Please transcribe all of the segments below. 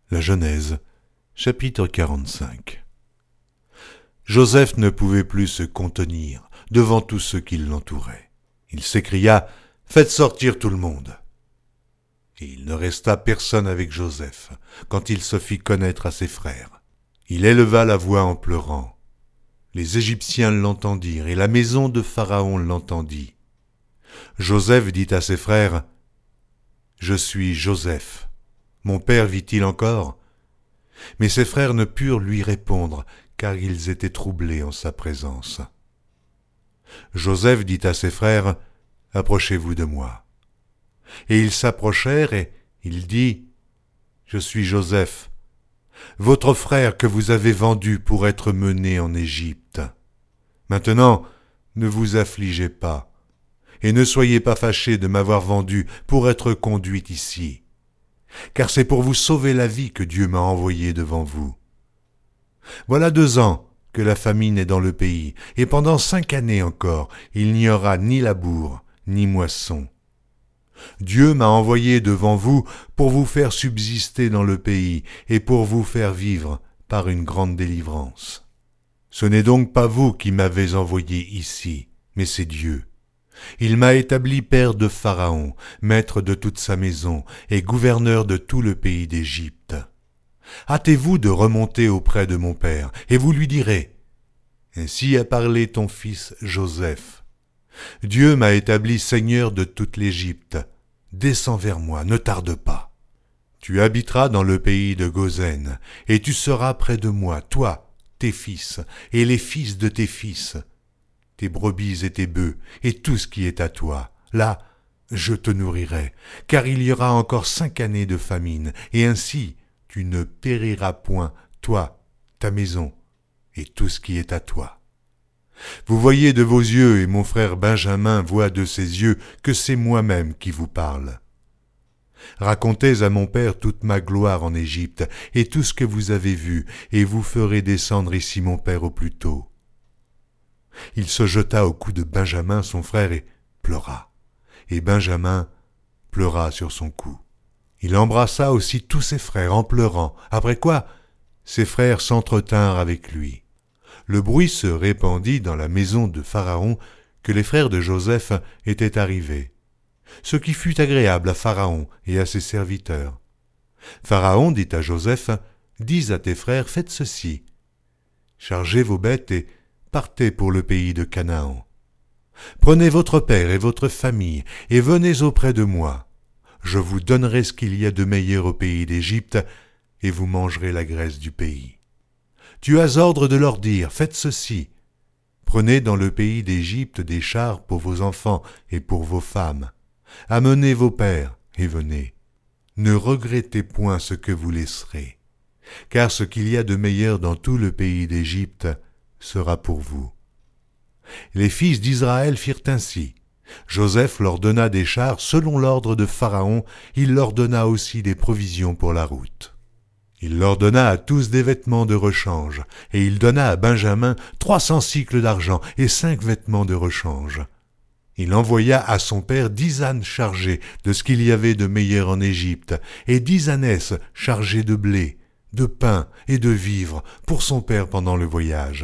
La Genèse, chapitre 45. Joseph ne pouvait plus se contenir devant tous ceux qui l'entouraient. Il s'écria « Faites sortir tout le monde !» Et il ne resta personne avec Joseph quand il se fit connaître à ses frères. Il éleva la voix en pleurant. Les Égyptiens l'entendirent et la maison de Pharaon l'entendit. Joseph dit à ses frères « Je suis Joseph. Mon père vit-il encore ?» Mais ses frères ne purent lui répondre, car ils étaient troublés en sa présence. Joseph dit à ses frères « Approchez-vous de moi. » Et ils s'approchèrent et il dit « Je suis Joseph, votre frère que vous avez vendu pour être mené en Égypte. Maintenant, ne vous affligez pas, et ne soyez pas fâchés de m'avoir vendu pour être conduit ici. Car c'est pour vous sauver la vie que Dieu m'a envoyé devant vous. Voilà 2 ans que la famine est dans le pays, et pendant 5 années encore, il n'y aura ni labour, ni moisson. Dieu m'a envoyé devant vous pour vous faire subsister dans le pays, et pour vous faire vivre par une grande délivrance. Ce n'est donc pas vous qui m'avez envoyé ici, mais c'est Dieu. Il m'a établi père de Pharaon, maître de toute sa maison et gouverneur de tout le pays d'Égypte. Hâtez-vous de remonter auprès de mon père, et vous lui direz « Ainsi a parlé ton fils Joseph. Dieu m'a établi seigneur de toute l'Égypte. Descends vers moi, ne tarde pas. Tu habiteras dans le pays de Goshen, et tu seras près de moi, toi, tes fils, et les fils de tes fils, tes brebis et tes bœufs, et tout ce qui est à toi. Là, je te nourrirai, car il y aura encore 5 années de famine, et ainsi tu ne périras point, toi, ta maison, et tout ce qui est à toi. Vous voyez de vos yeux, et mon frère Benjamin voit de ses yeux, que c'est moi-même qui vous parle. Racontez à mon père toute ma gloire en Égypte, et tout ce que vous avez vu, et vous ferez descendre ici mon père au plus tôt. » Il se jeta au cou de Benjamin, son frère, et pleura. Et Benjamin pleura sur son cou. Il embrassa aussi tous ses frères en pleurant, après quoi ses frères s'entretinrent avec lui. Le bruit se répandit dans la maison de Pharaon que les frères de Joseph étaient arrivés, ce qui fut agréable à Pharaon et à ses serviteurs. Pharaon dit à Joseph, « Dis à tes frères, faites ceci, chargez vos bêtes et partez pour le pays de Canaan. Prenez votre père et votre famille et venez auprès de moi. Je vous donnerai ce qu'il y a de meilleur au pays d'Égypte et vous mangerez la graisse du pays. Tu as ordre de leur dire, faites ceci. Prenez dans le pays d'Égypte des chars pour vos enfants et pour vos femmes. Amenez vos pères et venez. Ne regrettez point ce que vous laisserez, car ce qu'il y a de meilleur dans tout le pays d'Égypte sera pour vous. » Les fils d'Israël firent ainsi. Joseph leur donna des chars selon l'ordre de Pharaon, il leur donna aussi des provisions pour la route. Il leur donna à tous des vêtements de rechange, et il donna à Benjamin 300 sicles d'argent et 5 vêtements de rechange. Il envoya à son père 10 ânes chargés de ce qu'il y avait de meilleur en Égypte, et 10 ânesses chargées de blé, de pain et de vivres pour son père pendant le voyage.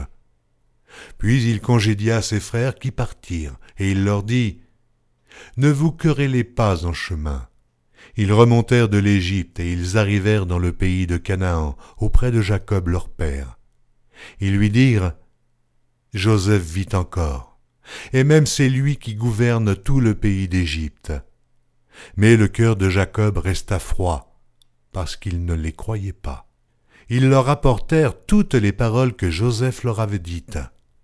Puis il congédia ses frères qui partirent, et il leur dit « Ne vous querellez pas en chemin. » Ils remontèrent de l'Égypte, et ils arrivèrent dans le pays de Canaan, auprès de Jacob leur père. Ils lui dirent « Joseph vit encore, et même c'est lui qui gouverne tout le pays d'Égypte. » Mais le cœur de Jacob resta froid, parce qu'il ne les croyait pas. Ils leur rapportèrent toutes les paroles que Joseph leur avait dites.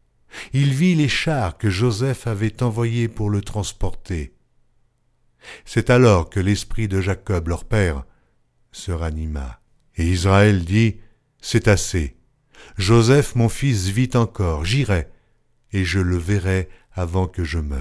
Il vit les chars que Joseph avait envoyés pour le transporter. C'est alors que l'esprit de Jacob, leur père, se ranima. Et Israël dit, « C'est assez. Joseph, mon fils, vit encore. J'irai, et je le verrai avant que je meure. »